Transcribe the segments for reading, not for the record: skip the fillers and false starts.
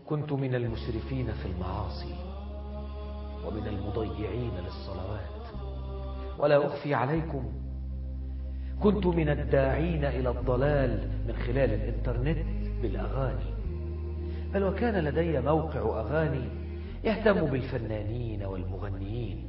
كنت من المسرفين في المعاصي ومن المضيعين للصلوات، ولا أخفي عليكم كنت من الداعين إلى الضلال من خلال الإنترنت بالأغاني، بل وكان لدي موقع أغاني يهتم بالفنانين والمغنيين.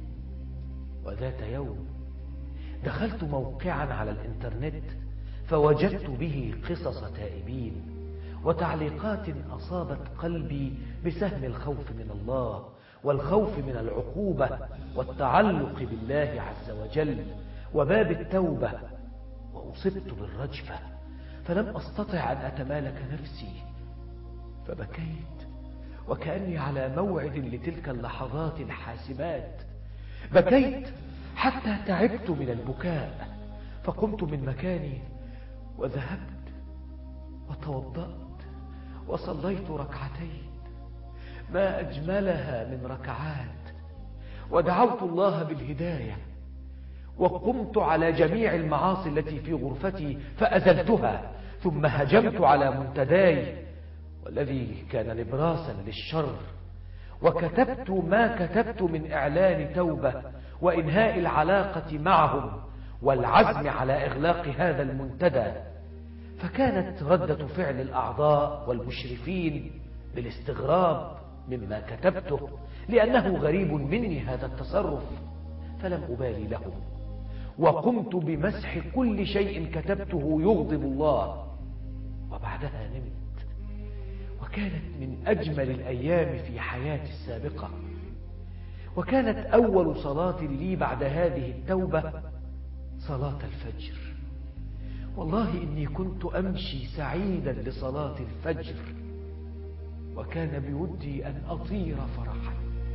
وذات يوم دخلت موقعا على الإنترنت فوجدت به قصص تائبين وتعليقات أصابت قلبي بسهم الخوف من الله والخوف من العقوبة والتعلق بالله عز وجل وباب التوبة، وأصبت بالرجفة فلم أستطع أن أتمالك نفسي، فبكيت وكأني على موعد لتلك اللحظات الحاسمات. بكيت حتى تعبت من البكاء، فقمت من مكاني وذهبت وتوضأت وصليت ركعتين ما أجملها من ركعات، ودعوت الله بالهداية، وقمت على جميع المعاصي التي في غرفتي فأزلتها، ثم هجمت على منتداي والذي كان نبراسا للشر، وكتبت ما كتبت من إعلان توبة وإنهاء العلاقة معهم والعزم على إغلاق هذا المنتدى. فكانت ردة فعل الأعضاء والمشرفين بالاستغراب مما كتبته، لأنه غريب مني هذا التصرف، فلم أبالي لهم، وقمت بمسح كل شيء كتبته يغضب الله. وبعدها نمت، وكانت من أجمل الأيام في حياتي السابقة، وكانت أول صلاة لي بعد هذه التوبة صلاة الفجر. والله إني كنت أمشي سعيدا لصلاة الفجر، وكان بودي أن أطير فرحا.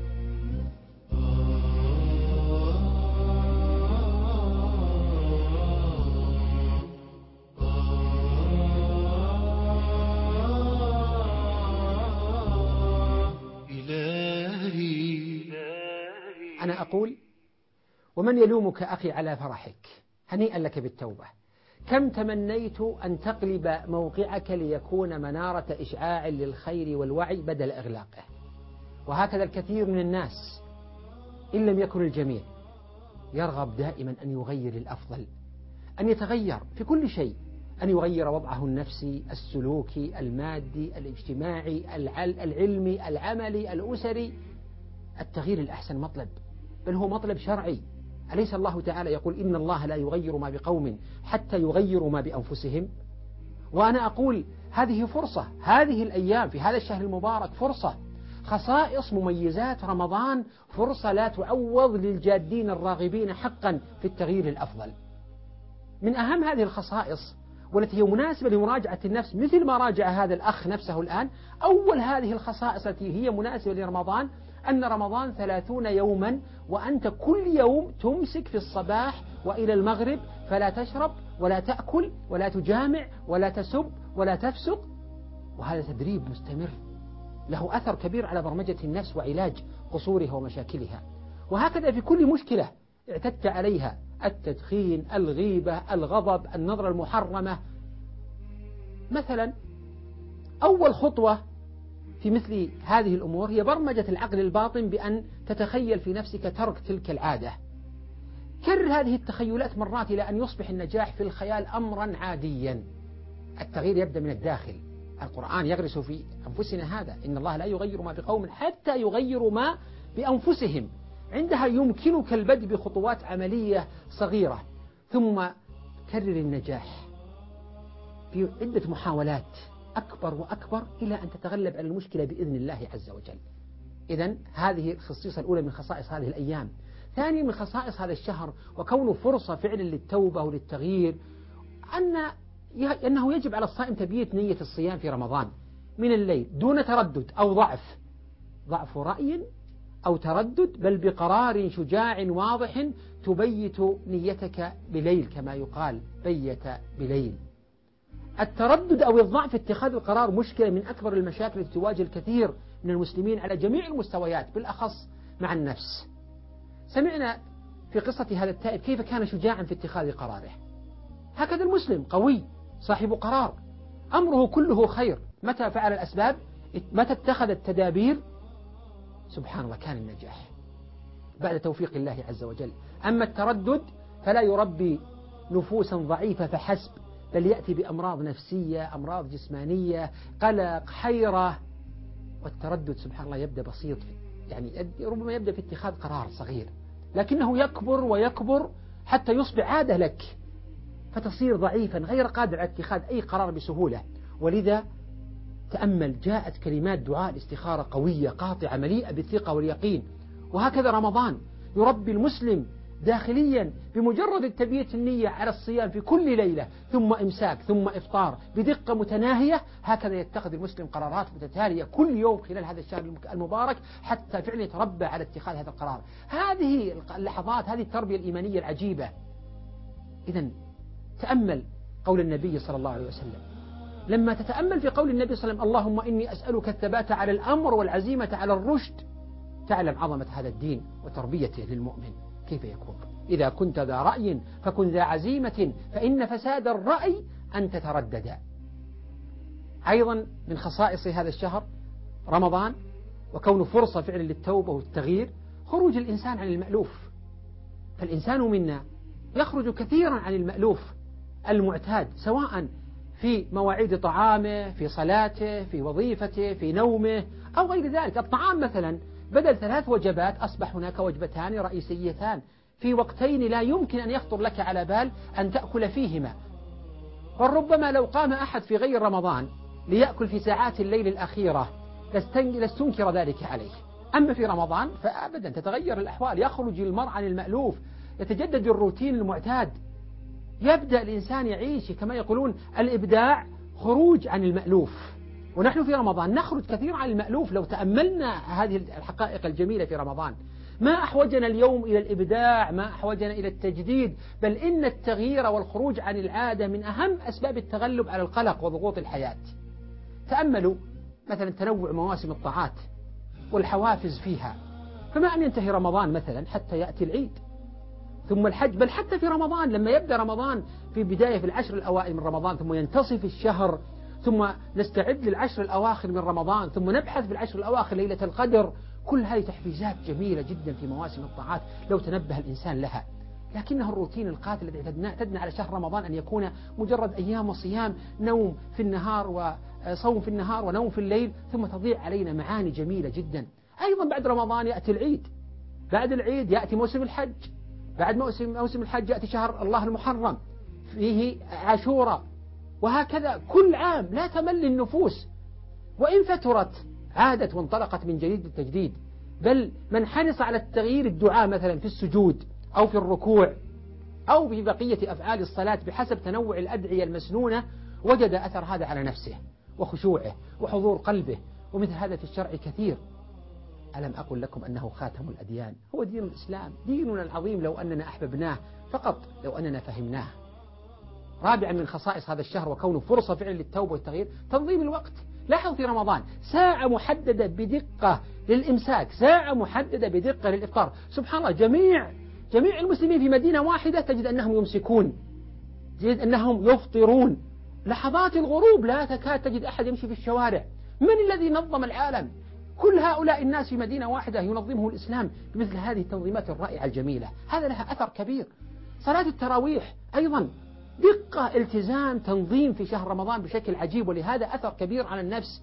أنا أقول: ومن يلومك أخي على فرحك؟ هنيئا لك بالتوبة. كم تمنيت أن تقلب موقعك ليكون منارة إشعاع للخير والوعي بدل إغلاقه. وهكذا الكثير من الناس إن لم يكن الجميع يرغب دائما أن يغير الأفضل، أن يتغير في كل شيء، أن يغير وضعه النفسي، السلوكي، المادي، الاجتماعي، العلمي، العملي، الأسري. التغيير الأحسن مطلب، بل هو مطلب شرعي. أليس الله تعالى يقول: إن الله لا يغير ما بقوم حتى يغيروا ما بأنفسهم؟ وأنا أقول هذه فرصة، هذه الأيام في هذا الشهر المبارك فرصة، خصائص مميزات رمضان، فرصة لا تعوض للجادين الراغبين حقا في التغيير الأفضل. من أهم هذه الخصائص والتي هي مناسبة لمراجعة النفس، مثل ما راجع هذا الأخ نفسه الآن، أول هذه الخصائص التي هي مناسبة لرمضان أن رمضان 30 يوما، وأنت كل يوم تمسك في الصباح وإلى المغرب، فلا تشرب ولا تأكل ولا تجامع ولا تسب ولا تفسق. وهذا تدريب مستمر له أثر كبير على برمجة النفس وعلاج قصورها ومشاكلها. وهكذا في كل مشكلة اعتدت عليها: التدخين، الغيبة، الغضب، النظرة المحرمة. مثلا أول خطوة في مثل هذه الأمور هي برمجة العقل الباطن بأن تتخيل في نفسك ترك تلك العادة. كرر هذه التخيلات مرات إلى أن يصبح النجاح في الخيال أمرا عاديا. التغيير يبدأ من الداخل. القرآن يغرس في أنفسنا هذا: إن الله لا يغير ما بقوم حتى يغيروا ما بأنفسهم. عندها يمكنك البدء بخطوات عملية صغيرة، ثم كرر النجاح في عدة محاولات أكبر وأكبر إلى أن تتغلب على المشكلة بإذن الله عز وجل. إذن هذه الخصيصة الأولى من خصائص هذه الأيام. ثانيا من خصائص هذا الشهر وكونه فرصة فعلا للتوبة وللتغيير، أنه يجب على الصائم تبييت نية الصيام في رمضان من الليل دون تردد أو ضعف رأي أو تردد، بل بقرار شجاع واضح تبيت نيتك بليل، كما يقال: بيت بليل. التردد أو الضعف في اتخاذ القرار مشكلة من أكبر المشاكل التي تواجه الكثير من المسلمين على جميع المستويات، بالأخص مع النفس. سمعنا في قصة هذا التائب كيف كان شجاعا في اتخاذ قراره. هكذا المسلم قوي صاحب قرار، أمره كله خير متى فعل الأسباب، متى اتخذ التدابير سبحان الله كان النجاح بعد توفيق الله عز وجل. أما التردد فلا يربي نفوسا ضعيفة فحسب، بل يأتي بأمراض نفسية، أمراض جسمانية، قلق، حيرة. والتردد سبحان الله يبدأ بسيط، يعني ربما يبدأ في اتخاذ قرار صغير، لكنه يكبر ويكبر حتى يصبح عادة لك، فتصير ضعيفا غير قادر على اتخاذ أي قرار بسهولة. ولذا تأمل، جاءت كلمات دعاء الاستخارة قوية قاطعة مليئة بالثقة واليقين. وهكذا رمضان يربي المسلم داخليا بمجرد التبييت النية على الصيام في كل ليلة، ثم إمساك، ثم إفطار بدقة متناهية. هكذا يتخذ المسلم قرارات متتالية كل يوم خلال هذا الشهر المبارك حتى فعلا يتربى على اتخاذ هذا القرار. هذه اللحظات، هذه التربية الإيمانية العجيبة. إذن تأمل قول النبي صلى الله عليه وسلم، لما تتأمل في قول النبي صلى الله عليه وسلم اللهم إني أسألك الثبات على الأمر والعزيمة على الرشد، تعلم عظمة هذا الدين وتربيته للمؤمن. كيف يكون؟ إذا كنت ذا رأي فكن ذا عزيمة، فإن فساد الرأي أن تتردد. أيضا من خصائص هذا الشهر رمضان وكونه فرصة فعلا للتوبة والتغيير، خروج الإنسان عن المألوف. فالإنسان منا يخرج كثيرا عن المألوف المعتاد، سواء في مواعيد طعامه، في صلاته، في وظيفته، في نومه أو غير ذلك. الطعام مثلا بدل 3 وجبات أصبح هناك وجبتان رئيسيتان في وقتين لا يمكن أن يخطر لك على بال أن تأكل فيهما. وربما لو قام أحد في غير رمضان ليأكل في ساعات الليل الأخيرة لاستنكر ذلك عليه. أما في رمضان فأبدا تتغير الأحوال، يخرج المرء عن المألوف، يتجدد الروتين المعتاد، يبدأ الإنسان يعيش كما يقولون الإبداع، خروج عن المألوف. ونحن في رمضان نخرج كثير عن المألوف. لو تأملنا هذه الحقائق الجميلة في رمضان، ما أحوجنا اليوم إلى الإبداع، ما أحوجنا إلى التجديد، بل إن التغيير والخروج عن العادة من أهم أسباب التغلب على القلق وضغوط الحياة. تأملوا مثلا تنوع مواسم الطاعات والحوافز فيها، فما أن ينتهي رمضان مثلا حتى يأتي العيد ثم الحج، بل حتى في رمضان لما يبدأ رمضان في بداية في العشر الأوائل من رمضان، ثم ينتصف الشهر، ثم نستعد للعشر الأواخر من رمضان، ثم نبحث في العشر الأواخر ليلة القدر. كل هذه تحفيزات جميلة جدا في مواسم الطاعات لو تنبه الإنسان لها. لكنه الروتين القاتل الذي اعتدنا على شهر رمضان أن يكون مجرد أيام وصيام، نوم في النهار وصوم في النهار ونوم في الليل، ثم تضيع علينا معاني جميلة جدا. أيضا بعد رمضان يأتي العيد، بعد العيد يأتي موسم الحج، بعد موسم الحج يأتي شهر الله المحرم، فيه عاشوراء، وهكذا كل عام لا تمل النفوس. وإن فترت عادت وانطلقت من جديد التجديد. بل من حرص على التغيير الدعاء مثلا في السجود أو في الركوع أو في بقية أفعال الصلاة بحسب تنوع الأدعية المسنونة، وجد أثر هذا على نفسه وخشوعه وحضور قلبه. ومثل هذا في الشرع كثير. ألم أقل لكم أنه خاتم الأديان، هو دين الإسلام، ديننا العظيم لو أننا أحببناه، فقط لو أننا فهمناه. رابعا من خصائص هذا الشهر وكونه فرصة فعلا للتوبة والتغيير، تنظيم الوقت. لاحظ في رمضان ساعة محددة بدقة للإمساك، ساعة محددة بدقة للإفطار. سبحان الله، جميع المسلمين في مدينة واحدة تجد أنهم يمسكون، تجد أنهم يفطرون. لحظات الغروب لا تكاد تجد أحد يمشي في الشوارع. من الذي نظم العالم؟ كل هؤلاء الناس في مدينة واحدة ينظمه الإسلام بمثل هذه التنظيمات الرائعة الجميلة. هذا لها أثر كبير. صلاة التراويح أيضا دقة، التزام، تنظيم في شهر رمضان بشكل عجيب، ولهذا أثر كبير على النفس.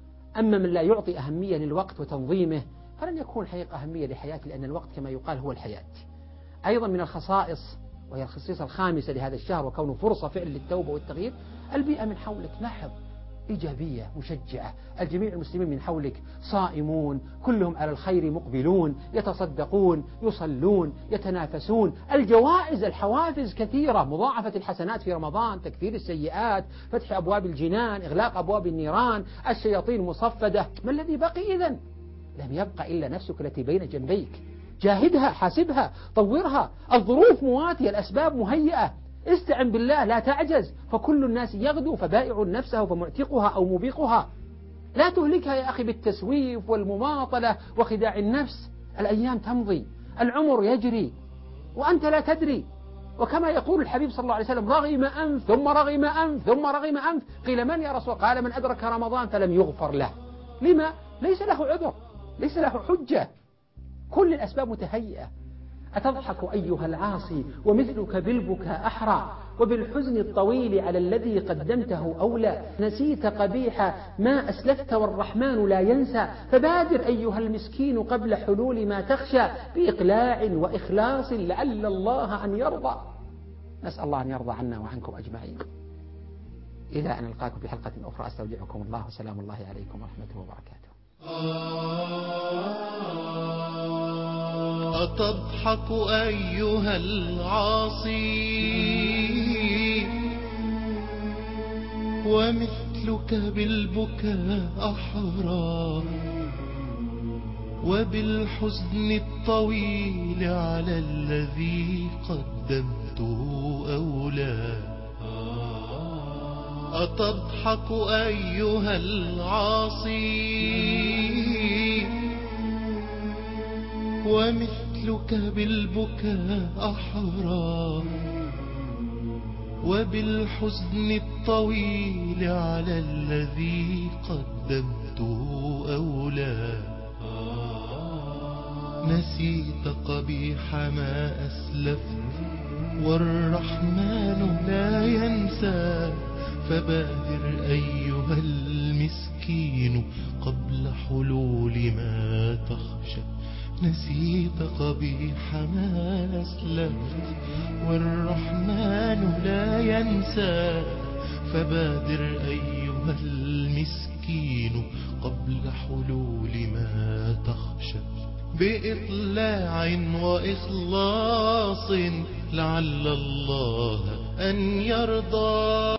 أما من لا يعطي أهمية للوقت وتنظيمه فلن يكون حقيقة أهمية لحياته، لأن الوقت كما يقال هو الحياة. أيضا من الخصائص، وهي الخصيصة الخامسة لهذا الشهر وكونه فرصة فعل للتوبة والتغيير، البيئة من حولك لاحظ إيجابية مشجعة. الجميع المسلمين من حولك صائمون، كلهم على الخير مقبلون، يتصدقون، يصلون، يتنافسون. الجوائز، الحوافز كثيرة، مضاعفة الحسنات في رمضان، تكفير السيئات، فتح أبواب الجنان، إغلاق أبواب النيران، الشياطين مصفدة. ما الذي بقي إذن؟ لم يبقى إلا نفسك التي بين جنبيك. جاهدها، حاسبها، طورها. الظروف مواتية، الأسباب مهيئة. استعن بالله، لا تعجز، فكل الناس يغدو فبائع نفسه فمعتقها أو موبقها. لا تهلكها يا أخي بالتسويف والمماطلة وخداع النفس. الأيام تمضي، العمر يجري وأنت لا تدري. وكما يقول الحبيب صلى الله عليه وسلم: رغم أنف ثم رغم أنف ثم رغم أنف. قيل: من يا رسول؟ قال: من أدرك رمضان فلم يغفر له. لما؟ ليس له عذر، ليس له حجة، كل الأسباب متهيئة. أتضحك أيها العاصي ومثلك بالبكاء أحرى، وبالحزن الطويل على الذي قدمته أولى، نسيت قبيح ما أسلفت والرحمن لا ينسى، فبادر أيها المسكين قبل حلول ما تخشى، بإقلاع وإخلاص لعل الله أن يرضى. نسأل الله أن يرضى عنا وعنكم أجمعين. إلى أن ألقاكم في حلقة أخرى أستودعكم الله، وسلام الله عليكم ورحمته وبركاته. أتضحك أيها العاصي ومثلك بالبكاء أحرى، وبالحزن الطويل على الذي قدمته أولى. أتضحك أيها العاصي ومثلك بالبكاء أحرى، وبالحزن الطويل على الذي قدمته أولى. نسيت قبيح ما أسلفت والرحمن لا ينسى، فبادر أيها المسكين قبل حلول ما تخشى. نسيت قبيح ما أسلفت والرحمن لا ينسى، فبادر أيها المسكين قبل حلول ما تخشى، بإطلاع وإخلاص لعل الله أن يرضى.